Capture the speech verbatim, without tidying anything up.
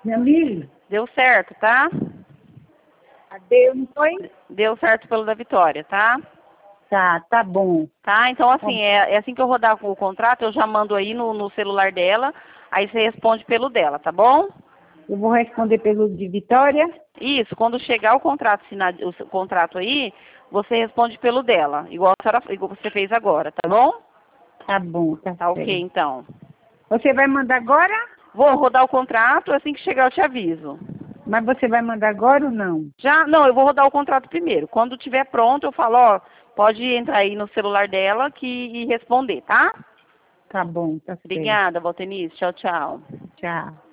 Minha Mili, Deu certo, tá? deu, não foi? Deu certo pelo da Vitória, tá? Tá, tá bom. Tá? Então, assim, é, é assim que eu rodar com o contrato, eu já mando aí no, no celular dela, aí você responde pelo dela, tá bom? Eu vou responder pelo de Vitória. Isso, quando chegar o contrato, assinar, o seu contrato aí, você responde pelo dela, igual a senhora, igual você fez agora, tá bom? Tá bom, tá Tá certo. ok, então. Você vai mandar agora? Vou rodar o contrato, assim que chegar eu te aviso. Mas você vai mandar agora ou não? Já, não, eu vou rodar o contrato primeiro. Quando tiver pronto, eu falo, ó, pode entrar aí no celular dela que, e responder, tá? Tá bom, tá certo. Obrigada, Valtenice. Tchau, tchau. Tchau.